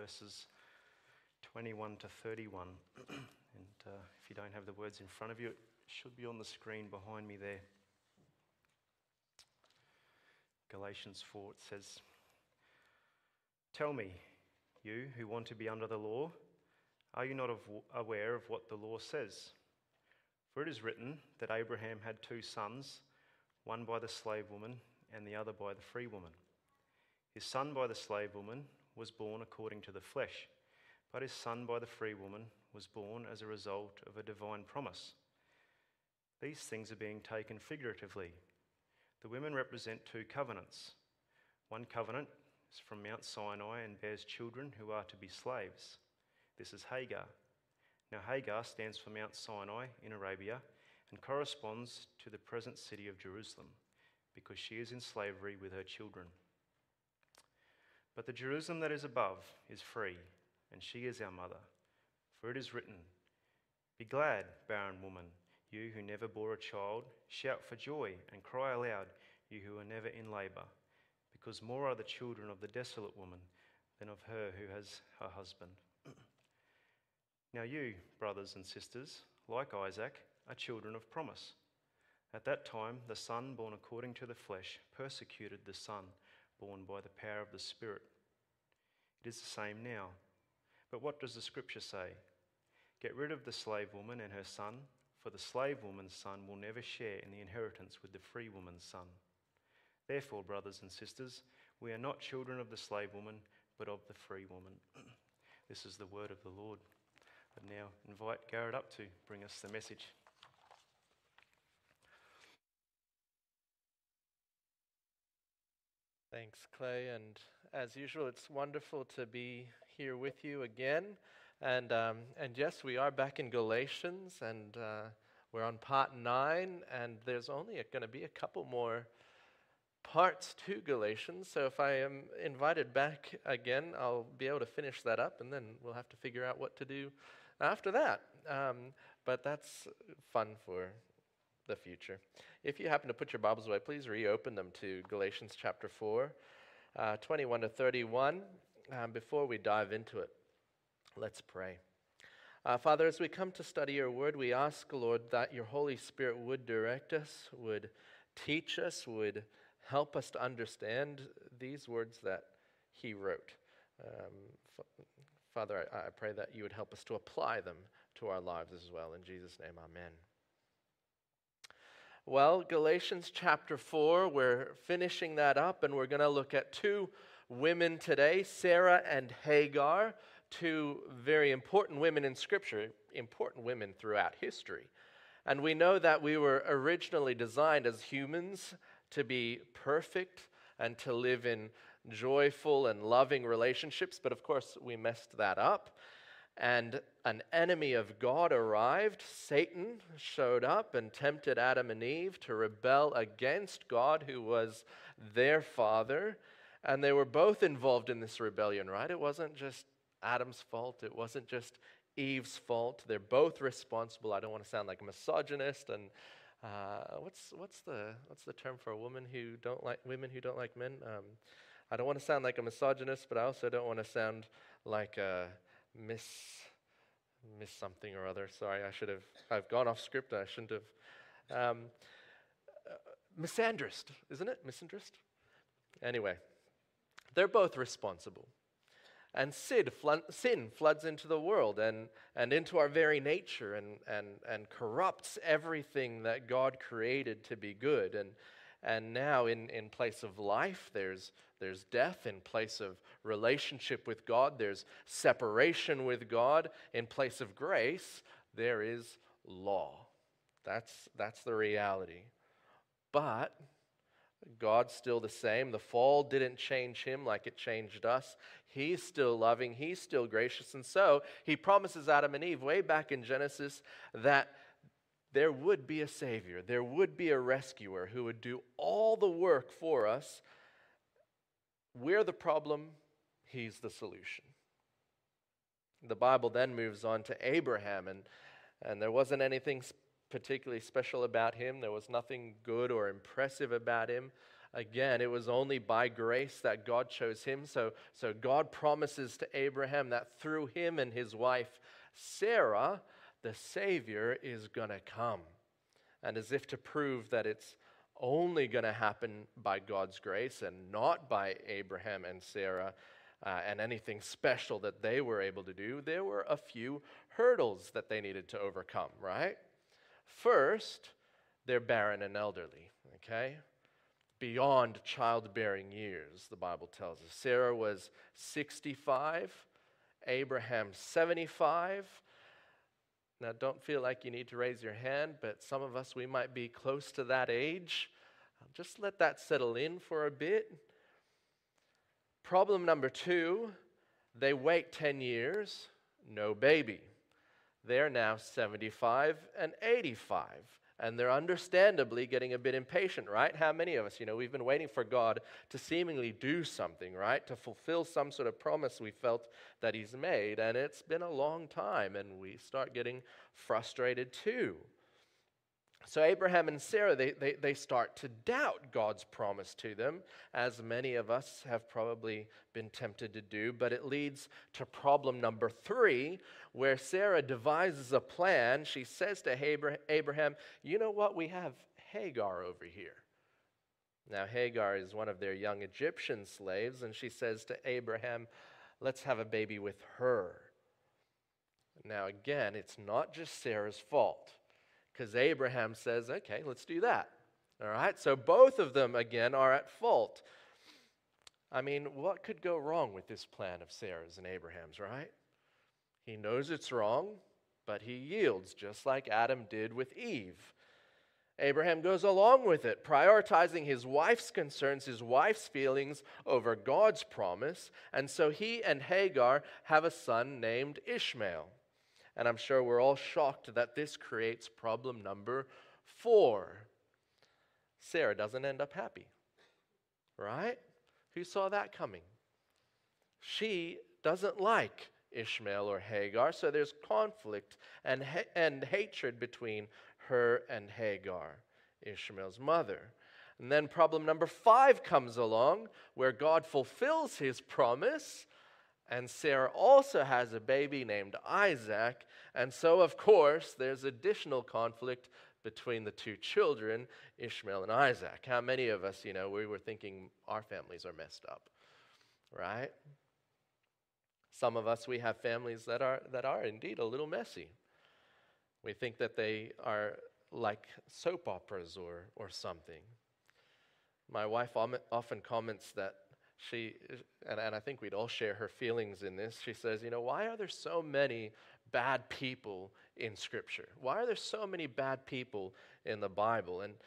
verses 21 to 31. And if you don't have the words in front of you, it should be on the screen behind me there. Galatians 4, it says, "Tell me, you who want to be under the law, are you not aware of what the law says? For it is written that Abraham had 2 sons, one by the slave woman and the other by the free woman. His son by the slave woman was born according to the flesh, but his son by the free woman was born as a result of a divine promise. These things are being taken figuratively. The women represent 2 covenants. One covenant is from Mount Sinai and bears children who are to be slaves. This is Hagar. Now Hagar stands for Mount Sinai in Arabia and corresponds to the present city of Jerusalem, because she is in slavery with her children. But the Jerusalem that is above is free, and she is our mother. For it is written, 'Be glad, barren woman, you who never bore a child. Shout for joy and cry aloud, you who are never in labour, because more are the children of the desolate woman than of her who has her husband.' Now you, brothers and sisters, like Isaac, are children of promise. At that time, the son born according to the flesh persecuted the son born by the power of the Spirit. It is the same now. But what does the Scripture say? Get rid of the slave woman and her son, for the slave woman's son will never share in the inheritance with the free woman's son. Therefore, brothers and sisters, we are not children of the slave woman, but of the free woman." This is the word of the Lord. I now invite Garrett up to bring us the message. Thanks, Clay, and as usual, it's wonderful to be here with you again. And yes, we are back in Galatians, and we're on part 9, and there's only going to be a couple more parts to Galatians. So if I am invited back again, I'll be able to finish that up, and then we'll have to figure out what to do after that. But that's fun for the future. If you happen to put your Bibles away, please reopen them to Galatians chapter 4, 21 to 31. Before we dive into it, let's pray. Father, as we come to study your word, we ask, Lord, that your Holy Spirit would direct us, would teach us, would help us to understand these words that he wrote. Father, I pray that you would help us to apply them to our lives as well. In Jesus' name, amen. Well, Galatians chapter 4, we're finishing that up, and we're going to look at 2 women today, Sarah and Hagar, 2 very important women in Scripture, important women throughout history. And we know that we were originally designed as humans to be perfect and to live in joyful and loving relationships, but of course we messed that up. And an enemy of God arrived. Satan showed up and tempted Adam and Eve to rebel against God, who was their father. And they were both involved in this rebellion, right? It wasn't just Adam's fault. It wasn't just Eve's fault. They're both responsible. I don't want to sound like a misogynist. And what's the term for a woman who don't like women who don't like men? I don't want to sound like a misogynist, but I also don't want to sound like a miss something or other. Sorry, I've gone off script. I shouldn't have. Misandrist, isn't it? Misandrist? Anyway, they're both responsible. And sin floods into the world and into our very nature and corrupts everything that God created to be good. And now in place of life, there's death. In place of relationship with God, there's separation with God. In place of grace, there is law. That's the reality. But God's still the same. The fall didn't change him like it changed us. He's still loving. He's still gracious. And so he promises Adam and Eve way back in Genesis that there would be a Savior. There would be a rescuer who would do all the work for us. We're the problem. He's the solution. The Bible then moves on to Abraham, and there wasn't anything particularly special about him. There was nothing good or impressive about him Again, it was only by grace that God chose him. So God promises to Abraham that through him and his wife Sarah, the Savior is going to come. And as if to prove that it's only going to happen by God's grace and not by Abraham and Sarah and anything special that they were able to do, there were a few hurdles that they needed to overcome, right? First, they're barren and elderly, okay? Beyond childbearing years, the Bible tells us. Sarah was 65, Abraham 75. Now, don't feel like you need to raise your hand, but some of us, we might be close to that age. Just let that settle in for a bit. Problem number 2, they wait 10 years, no baby. They're now 75 and 85. And they're understandably getting a bit impatient, right? How many of us, we've been waiting for God to seemingly do something, right? To fulfill some sort of promise we felt that he's made. And it's been a long time, and we start getting frustrated too. So Abraham and Sarah, they start to doubt God's promise to them, as many of us have probably been tempted to do. But it leads to problem number 3, where Sarah devises a plan. She says to Abraham, you know what, we have Hagar over here. Now Hagar is one of their young Egyptian slaves, and she says to Abraham, let's have a baby with her. Now again, it's not just Sarah's fault, because Abraham says, okay, let's do that. All right, so both of them, again, are at fault. I mean, what could go wrong with this plan of Sarah's and Abraham's, right? He knows it's wrong, but he yields, just like Adam did with Eve. Abraham goes along with it, prioritizing his wife's concerns, his wife's feelings over God's promise, and so he and Hagar have a son named Ishmael. And I'm sure we're all shocked that this creates problem number 4. Sarah doesn't end up happy, right? Who saw that coming? She doesn't like Ishmael or Hagar, so there's conflict and hatred between her and Hagar, Ishmael's mother. And then problem number 5 comes along, where God fulfills his promise, and Sarah also has a baby named Isaac. And so, of course, there's additional conflict between the two children, Ishmael and Isaac. How many of us, we were thinking our families are messed up, right? Some of us, we have families that are indeed a little messy. We think that they are like soap operas or something. My wife often comments that and I think we'd all share her feelings in this. She says, why are there so many bad people in Scripture? Why are there so many bad people in the Bible? And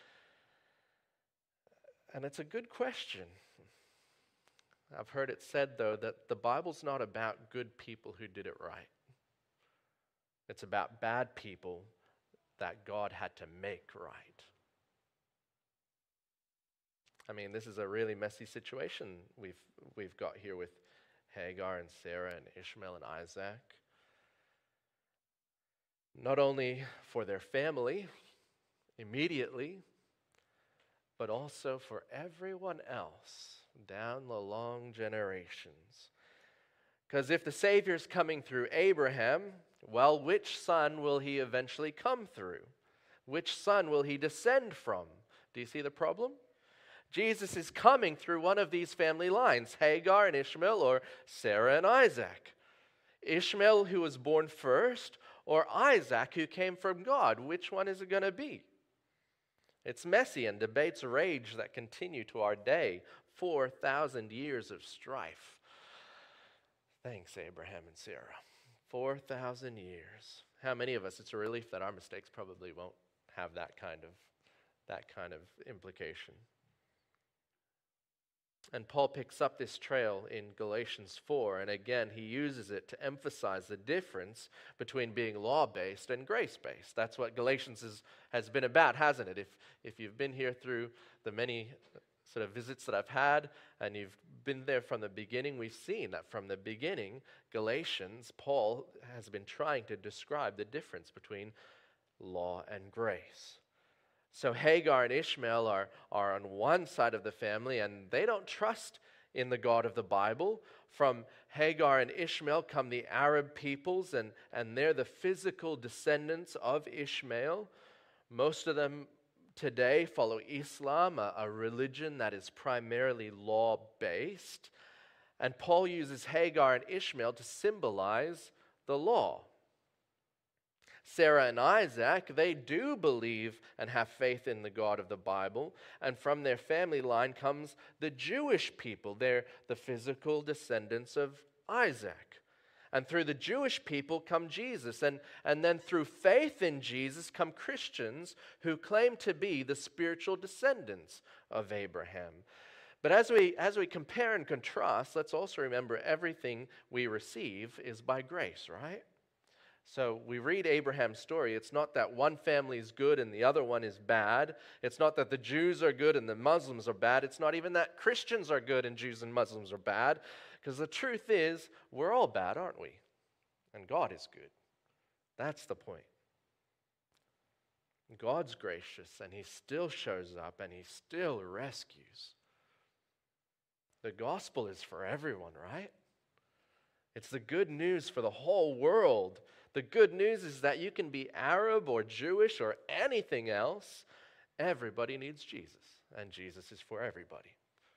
it's a good question. I've heard it said, though, that the Bible's not about good people who did it right. It's about bad people that God had to make right. I mean, this is a really messy situation we've got here with Hagar and Sarah and Ishmael and Isaac. Not only for their family immediately, but also for everyone else down the long generations. Because if the Savior's coming through Abraham, well, which son will he eventually come through? Which son will he descend from? Do you see the problem? Jesus is coming through one of these family lines, Hagar and Ishmael, or Sarah and Isaac. Ishmael, who was born first, or Isaac, who came from God. Which one is it going to be? It's messy, and debates rage that continue to our day. 4,000 years of strife. Thanks, Abraham and Sarah. 4,000 years. How many of us, it's a relief that our mistakes probably won't have that kind of implication. And Paul picks up this trail in Galatians 4, and again, he uses it to emphasize the difference between being law-based and grace-based. That's what Galatians has been about, hasn't it? If you've been here through the many sort of visits that I've had, and you've been there from the beginning, we've seen that from the beginning, Galatians, Paul has been trying to describe the difference between law and grace. So Hagar and Ishmael are on one side of the family, and they don't trust in the God of the Bible. From Hagar and Ishmael come the Arab peoples, and they're the physical descendants of Ishmael. Most of them today follow Islam, a religion that is primarily law-based. And Paul uses Hagar and Ishmael to symbolize the law. Sarah and Isaac, they do believe and have faith in the God of the Bible, and from their family line comes the Jewish people. They're the physical descendants of Isaac. And through the Jewish people come Jesus, and then through faith in Jesus come Christians who claim to be the spiritual descendants of Abraham. But as we compare and contrast, let's also remember everything we receive is by grace, right? So we read Abraham's story. It's not that one family is good and the other one is bad. It's not that the Jews are good and the Muslims are bad. It's not even that Christians are good and Jews and Muslims are bad. Because the truth is, we're all bad, aren't we? And God is good. That's the point. God's gracious, and He still shows up, and He still rescues. The gospel is for everyone, right? It's the good news for the whole world. The good news is that you can be Arab or Jewish or anything else. Everybody needs Jesus, and Jesus is for everybody.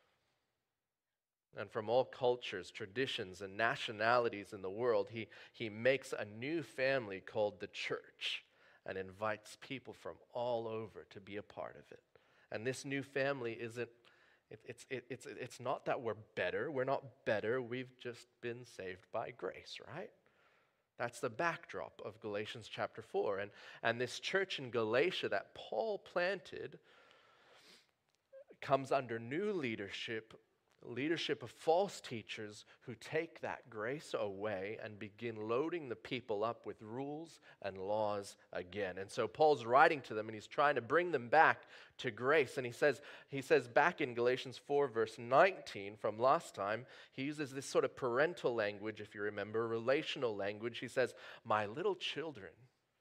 And from all cultures, traditions, and nationalities in the world, he makes a new family called the church and invites people from all over to be a part of it. And this new family isn't, it's not that we're better. We're not better. We've just been saved by grace, right? That's the backdrop of Galatians chapter 4. And this church in Galatia that Paul planted comes under new leadership of false teachers who take that grace away and begin loading the people up with rules and laws again. And so Paul's writing to them, and he's trying to bring them back to grace. And he says back in Galatians 4 verse 19 from last time, he uses this sort of parental language, if you remember, relational language. He says, "My little children."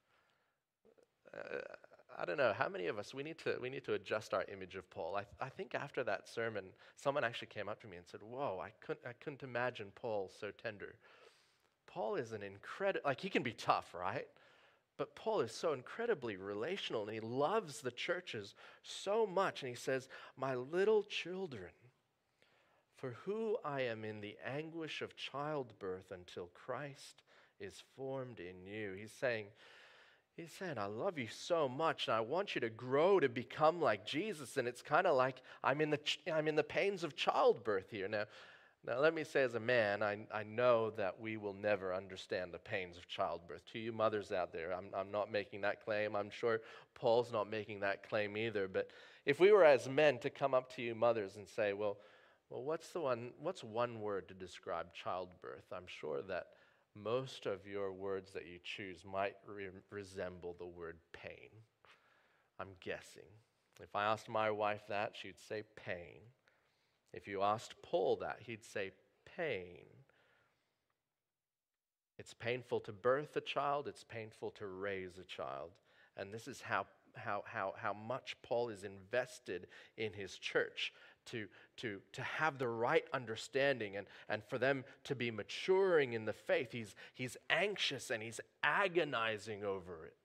I don't know, how many of us, we need to adjust our image of Paul. I think after that sermon, someone actually came up to me and said, "Whoa, I couldn't imagine Paul so tender." Paul is an incredible, he can be tough, right? But Paul is so incredibly relational, and he loves the churches so much. And he says, "My little children, for who I am in the anguish of childbirth until Christ is formed in you." He's saying, I love you so much, and I want you to grow to become like Jesus. And it's kind of like I'm in the pains of childbirth here. Now let me say, as a man, I know that we will never understand the pains of childbirth. To you mothers out there, I'm not making that claim. I'm sure Paul's not making that claim either. But if we were as men to come up to you mothers and say, well, what's one word to describe childbirth? I'm sure that most of your words that you choose might resemble the word pain. I'm guessing. If I asked my wife that, she'd say pain. If you asked Paul that, he'd say pain. It's painful to birth a child. It's painful to raise a child. And this is how much Paul is invested in his church to have the right understanding and for them to be maturing in the faith. He's anxious and he's agonizing over it.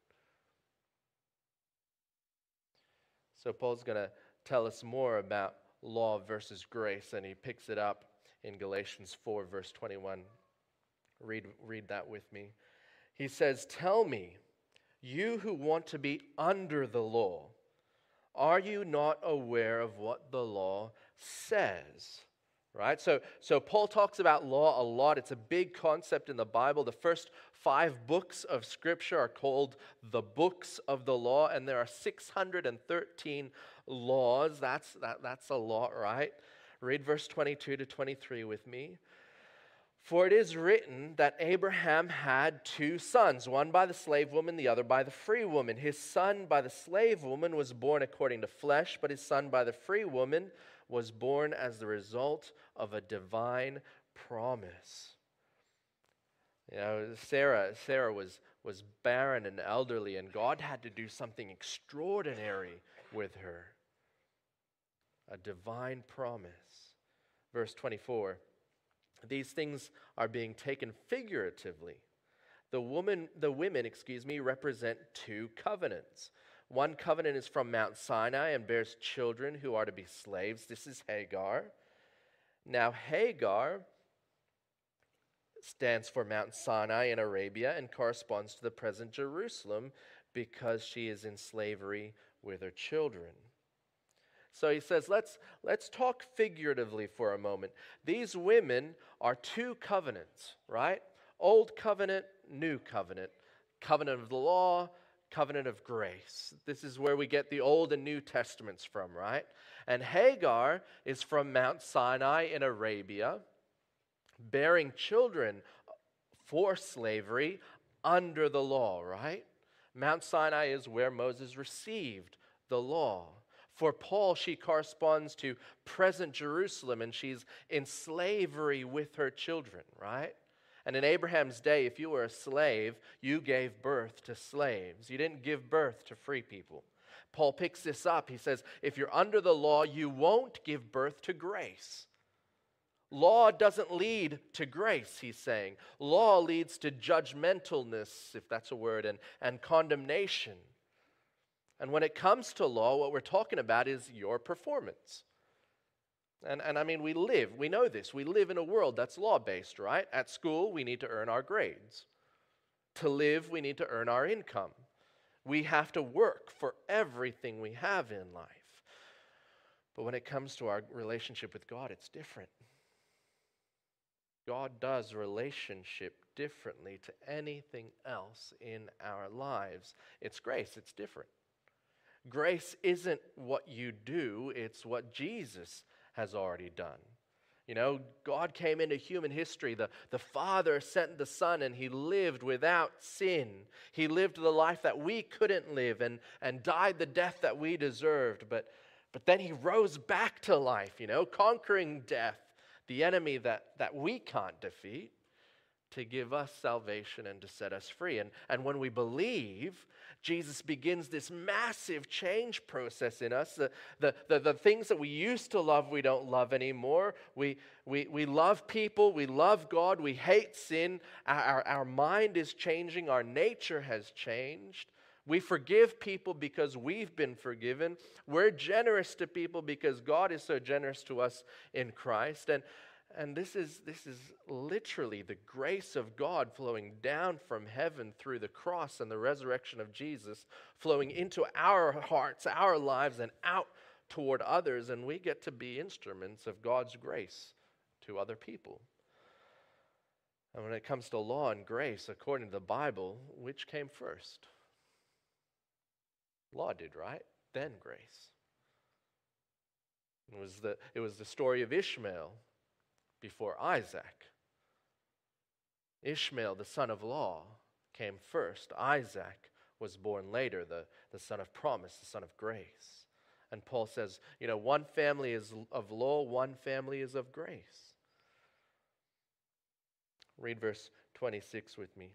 So Paul's going to tell us more about law versus grace, and he picks it up in Galatians 4 verse 21. Read that with me. He says, "Tell me, you who want to be under the law, are you not aware of what the law says?" Right? So Paul talks about law a lot. It's a big concept in the Bible. The first 5 books of Scripture are called the books of the law, and there are 613 laws. That's a lot, right? Read verse 22 to 23 with me. "For it is written that Abraham had 2 sons, one by the slave woman, the other by the free woman. His son by the slave woman was born according to flesh, but his son by the free woman was born as the result of a divine promise." You know, Sarah was barren and elderly, and God had to do something extraordinary with her. A divine promise. Verse 24. These things are being taken figuratively. The women, represent two covenants. One covenant is from Mount Sinai and bears children who are to be slaves. This is Hagar. Now, Hagar stands for Mount Sinai in Arabia and corresponds to the present Jerusalem because she is in slavery with her children. So he says, let's talk figuratively for a moment. These women are two covenants, right? Old covenant, new covenant. Covenant of the law, covenant of grace. This is where we get the Old and New Testaments from, right? And Hagar is from Mount Sinai in Arabia, bearing children for slavery under the law, right? Mount Sinai is where Moses received the law. For Paul, she corresponds to present Jerusalem, and she's in slavery with her children, right? And in Abraham's day, if you were a slave, you gave birth to slaves. You didn't give birth to free people. Paul picks this up. He says, if you're under the law, you won't give birth to grace. Law doesn't lead to grace, he's saying. Law leads to judgmentalness, if that's a word, and condemnation. And when it comes to law, what we're talking about is your performance. And I mean, we know this. We live in a world that's law-based, right? At school, we need to earn our grades. To live, we need to earn our income. We have to work for everything we have in life. But when it comes to our relationship with God, it's different. God does relationship differently to anything else in our lives. It's grace, it's different. Grace isn't what you do, it's what Jesus has already done. You know, God came into human history. The Father sent the Son, and he lived without sin. He lived the life that we couldn't live and died the death that we deserved. But then he rose back to life, conquering death, the enemy that we can't defeat, to give us salvation and to set us free. And when we believe, Jesus begins this massive change process in us. The things that we used to love, we don't love anymore. We love people, we love God, we hate sin. Our mind is changing, our nature has changed. We forgive people because we've been forgiven. We're generous to people because God is so generous to us in Christ. And this is literally the grace of God flowing down from heaven through the cross and the resurrection of Jesus, flowing into our hearts, our lives, and out toward others. And we get to be instruments of God's grace to other people. And when it comes to law and grace, according to the Bible, which came first? Law did, right? Then grace. It was the story of Ishmael before Isaac. Ishmael, the son of law, came first. Isaac was born later, the son of promise, the son of grace. And Paul says, one family is of law, one family is of grace. Read verse 26 with me.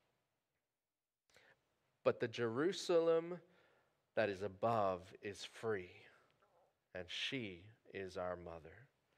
But the Jerusalem that is above is free, and she is our mother.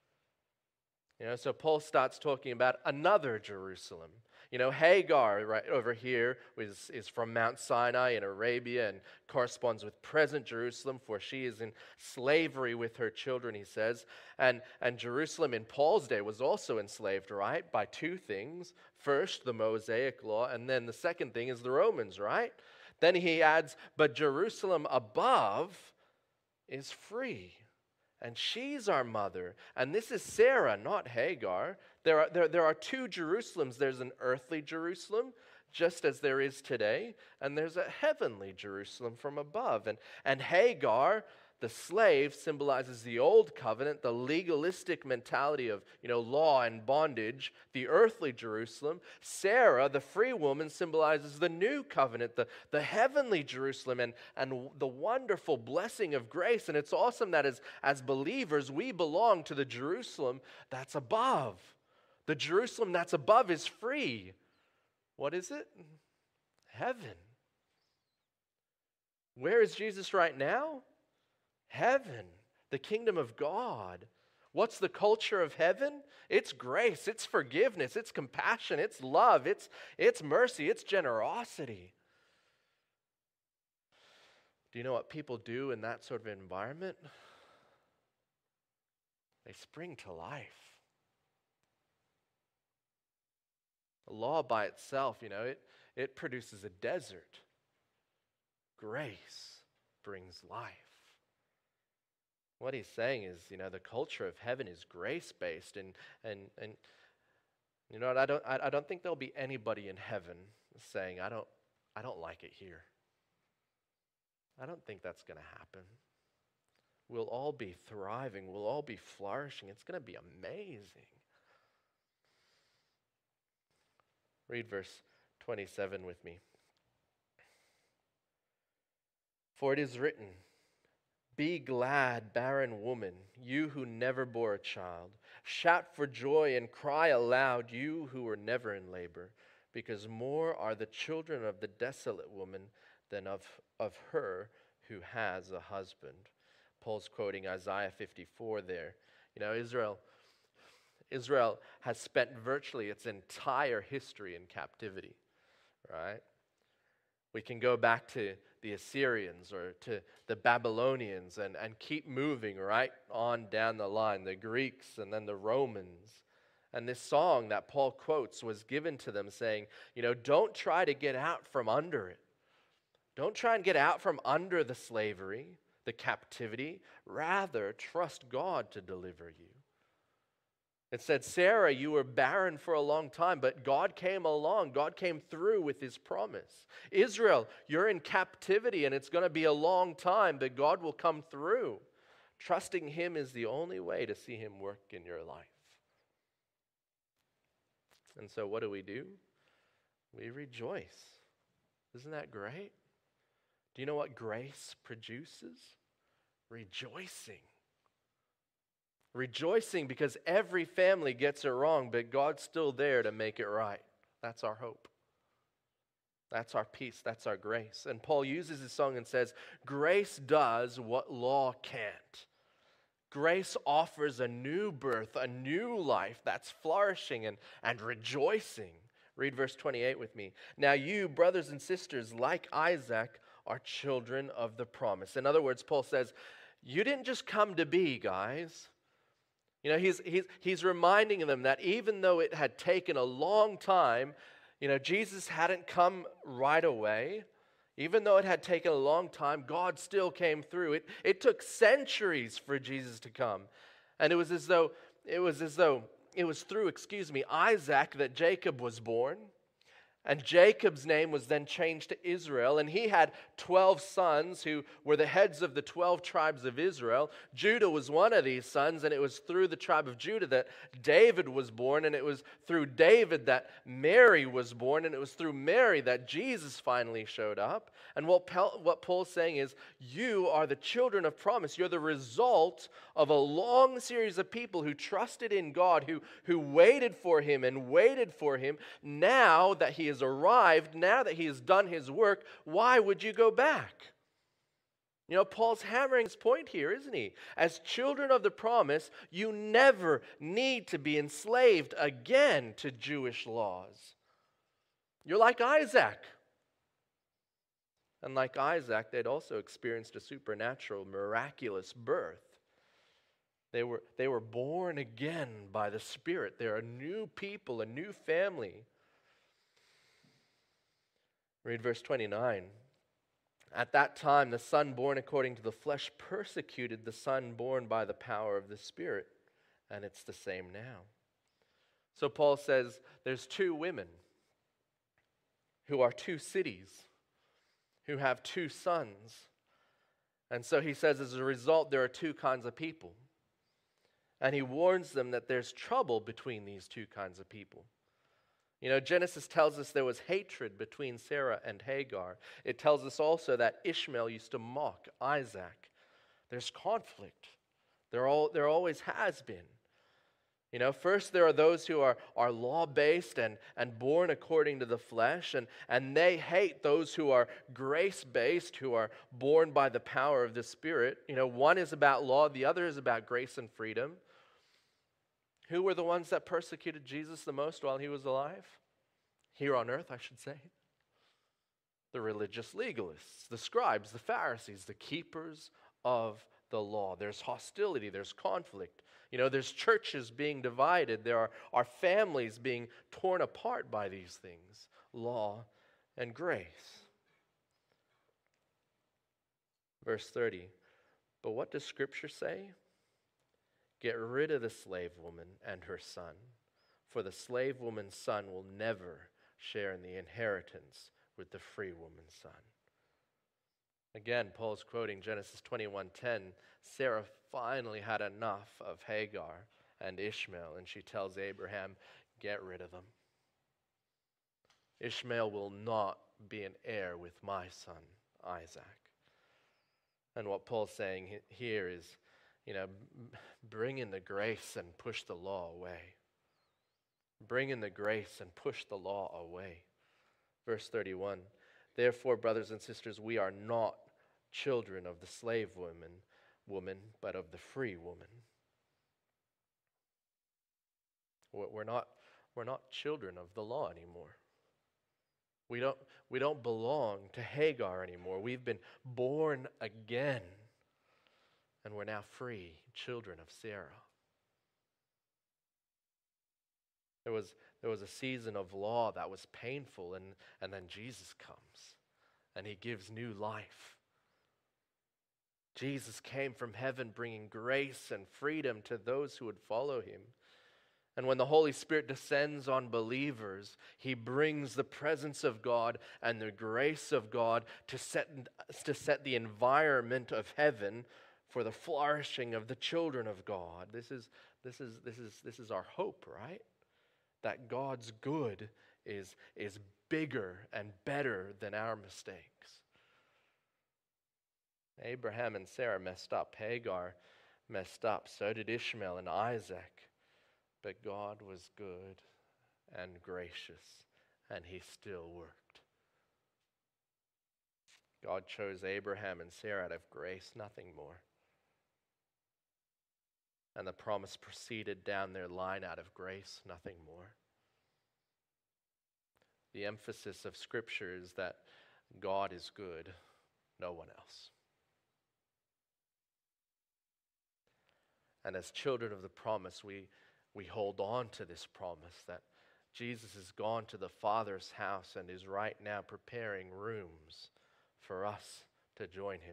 So Paul starts talking about another Jerusalem. Hagar right over here is from Mount Sinai in Arabia and corresponds with present Jerusalem, for she is in slavery with her children, he says. And Jerusalem in Paul's day was also enslaved, right, by two things. First, the Mosaic law, and then the second thing is the Romans, right? Then he adds, but Jerusalem above is free. And she's our mother. And this is Sarah, not Hagar. There are two Jerusalems. There's an earthly Jerusalem, just as there is today, and there's a heavenly Jerusalem from above. And Hagar, the slave, symbolizes the old covenant, the legalistic mentality of law and bondage. The earthly Jerusalem. Sarah, the free woman, symbolizes the new covenant, the heavenly Jerusalem, and the wonderful blessing of grace. And it's awesome that as believers, we belong to the Jerusalem that's above. The Jerusalem that's above is free. What is it? Heaven. Where is Jesus right now? Heaven, the kingdom of God. What's the culture of heaven? It's grace, it's forgiveness, it's compassion, it's love, it's mercy, it's generosity. Do you know what people do in that sort of environment? They spring to life. The law by itself, it produces a desert. Grace brings life. What he's saying is, the culture of heaven is grace-based, and you know what? I don't think there'll be anybody in heaven saying, I don't like it here. I don't think that's going to happen. We'll all be thriving. We'll all be flourishing. It's going to be amazing. Read verse 27 with me. For it is written, "Be glad, barren woman, you who never bore a child. Shout for joy and cry aloud, you who were never in labor, because more are the children of the desolate woman than of her who has a husband." Paul's quoting Isaiah 54 there. Israel has spent virtually its entire history in captivity, right? We can go back to the Assyrians or to the Babylonians and keep moving right on down the line, the Greeks and then the Romans. And this song that Paul quotes was given to them saying, don't try to get out from under it. Don't try and get out from under the slavery, the captivity. Rather, trust God to deliver you. It said, Sarah, you were barren for a long time, but God came along. God came through with his promise. Israel, you're in captivity, and it's going to be a long time, but God will come through. Trusting him is the only way to see him work in your life. And so what do? We rejoice. Isn't that great? Do you know what grace produces? Rejoicing. Rejoicing because every family gets it wrong, but God's still there to make it right. That's our hope. That's our peace. That's our grace. And Paul uses this song and says, grace does what law can't. Grace offers a new birth, a new life that's flourishing and rejoicing. Read verse 28 with me. Now you, brothers and sisters, like Isaac, are children of the promise. In other words, Paul says, you didn't just come to be, guys. He's reminding them that even though it had taken a long time, Jesus hadn't come right away. Even though it had taken a long time, God still came through. It took centuries for Jesus to come. And it was through Isaac that Jacob was born. And Jacob's name was then changed to Israel, and he had 12 sons who were the heads of the 12 tribes of Israel. Judah was one of these sons, and it was through the tribe of Judah that David was born, and it was through David that Mary was born, and it was through Mary that Jesus finally showed up. And what Paul's saying is, you are the children of promise. You're the result of a long series of people who trusted in God, who waited for him and waited for him. Now that he has arrived, now that he has done his work, why would you go back? Paul's hammering his point here, isn't he? As children of the promise, you never need to be enslaved again to Jewish laws. You're like Isaac. And like Isaac, they'd also experienced a supernatural, miraculous birth. They were born again by the Spirit. They're a new people, a new family. Read verse 29. At that time, the son born according to the flesh persecuted the son born by the power of the Spirit. And it's the same now. So Paul says there's two women who are two cities, who have two sons. And so he says as a result, there are two kinds of people. And he warns them that there's trouble between these two kinds of people. Genesis tells us there was hatred between Sarah and Hagar. It tells us also that Ishmael used to mock Isaac. There's conflict. There always has been. First there are those who are law-based and born according to the flesh, and they hate those who are grace-based, who are born by the power of the Spirit. One is about law, the other is about grace and freedom. Who were the ones that persecuted Jesus the most while he was alive? Here on earth, I should say. The religious legalists, the scribes, the Pharisees, the keepers of the law. There's hostility, there's conflict. There's churches being divided. There are families being torn apart by these things, law and grace. Verse 30, but what does Scripture say? Get rid of the slave woman and her son, for the slave woman's son will never share in the inheritance with the free woman's son. Again, Paul's quoting Genesis 21:10. Sarah finally had enough of Hagar and Ishmael, and she tells Abraham, get rid of them. Ishmael will not be an heir with my son, Isaac. And what Paul's saying here is, bring in the grace and push the law away. Bring in the grace and push the law away. Verse 31, therefore, brothers and sisters, we are not children of the slave woman, but of the free woman. We're not children of the law anymore. We don't belong to Hagar anymore. We've been born again, and we're now free children of Sarah. There was a season of law that was painful, and then Jesus comes, and he gives new life. Jesus came from heaven bringing grace and freedom to those who would follow him. And when the Holy Spirit descends on believers, he brings the presence of God and the grace of God to set the environment of heaven for the flourishing of the children of God. This is our hope, right? That God's good is bigger and better than our mistakes. Abraham and Sarah messed up. Hagar messed up. So did Ishmael and Isaac. But God was good and gracious, and he still worked. God chose Abraham and Sarah out of grace, nothing more. And the promise proceeded down their line out of grace, nothing more. The emphasis of Scripture is that God is good, no one else. And as children of the promise, we hold on to this promise that Jesus has gone to the Father's house and is right now preparing rooms for us to join him.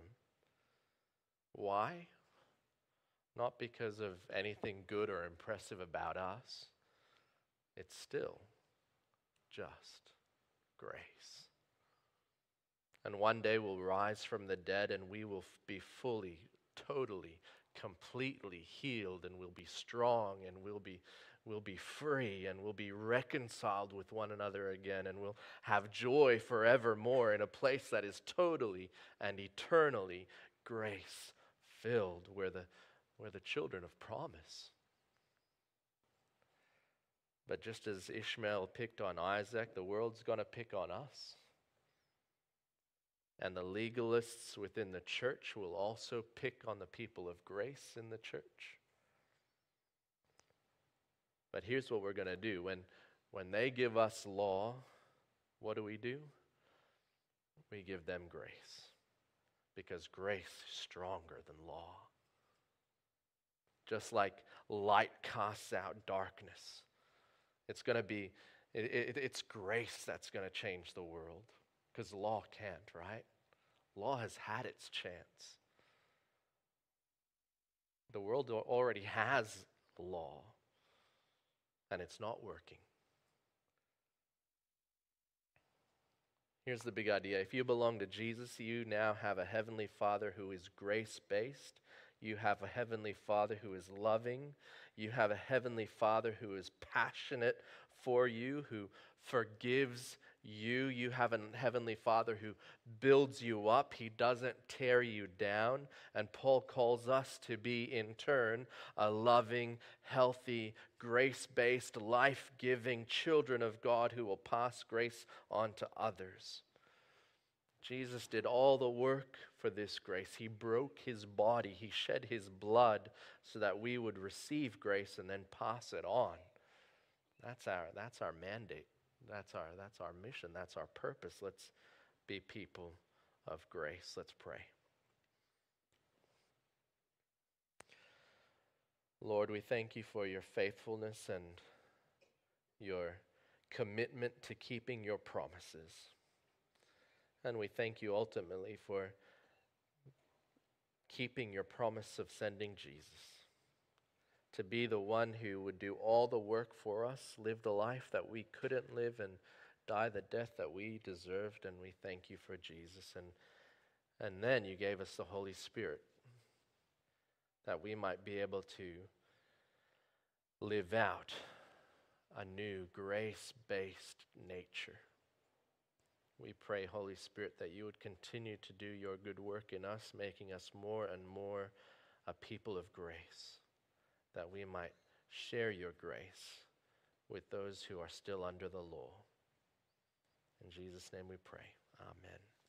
Why? Not because of anything good or impressive about us. It's still just grace. And one day we'll rise from the dead and we will be fully, totally, completely healed, and we'll be strong, and we'll be free, and we'll be reconciled with one another again, and we'll have joy forevermore in a place that is totally and eternally grace filled, where the children of promise. But just as Ishmael picked on Isaac, the world's going to pick on us. And the legalists within the church will also pick on the people of grace in the church. But here's what we're going to do. When they give us law, what do? We give them grace. Because grace is stronger than law. Just like light casts out darkness, it's going to be, it's grace that's going to change the world. Because law can't, right? Law has had its chance. The world already has law, and it's not working. Here's the big idea. If you belong to Jesus, you now have a heavenly Father who is grace-based. You have a heavenly Father who is loving. You have a heavenly Father who is passionate for you, who forgives You have a heavenly Father who builds you up. He doesn't tear you down. And Paul calls us to be, in turn, a loving, healthy, grace-based, life-giving children of God who will pass grace on to others. Jesus did all the work for this grace. He broke his body. He shed his blood so that we would receive grace and then pass it on. That's our mandate. That's our mission. That's our purpose. Let's be people of grace. Let's pray. Lord, we thank you for your faithfulness and your commitment to keeping your promises. And we thank you ultimately for keeping your promise of sending Jesus to be the one who would do all the work for us, live the life that we couldn't live, and die the death that we deserved. And we thank you for Jesus. And then you gave us the Holy Spirit that we might be able to live out a new grace-based nature. We pray, Holy Spirit, that you would continue to do your good work in us, making us more and more a people of grace, that we might share your grace with those who are still under the law. In Jesus' name we pray. Amen.